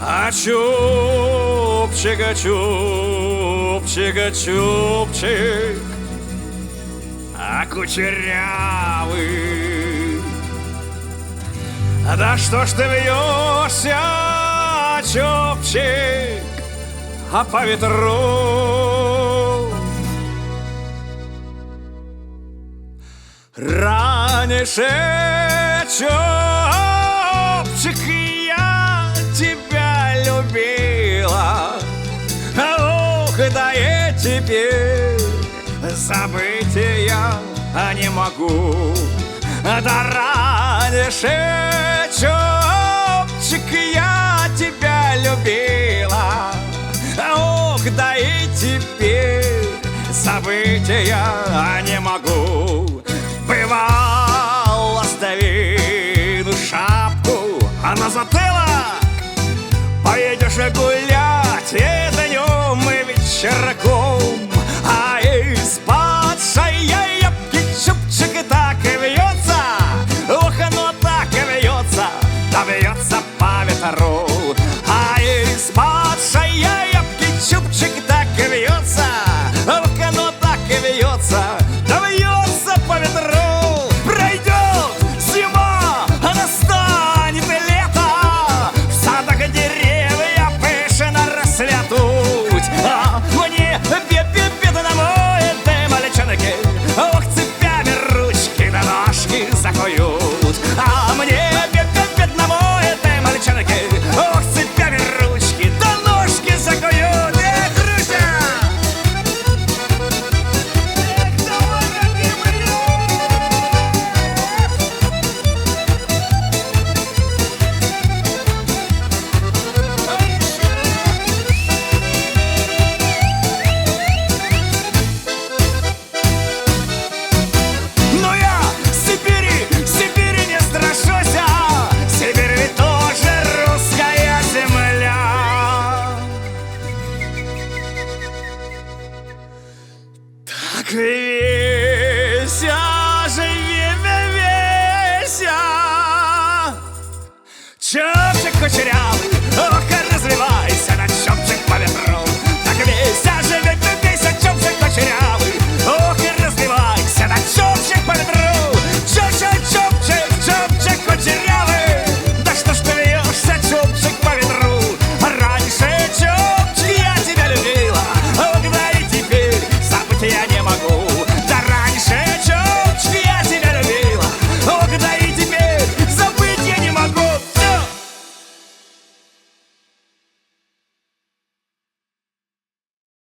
А чубчика, чубчика, чубчик, а кучерявый. Да что ж ты вьешься, чубчик, а по ветру? Раньше, чубчик, я тебя любила. Ух, да я теперь забыть я не могу. Да раньше, чубчик, я тебя любила. Ух, да и теперь забыть я не могу.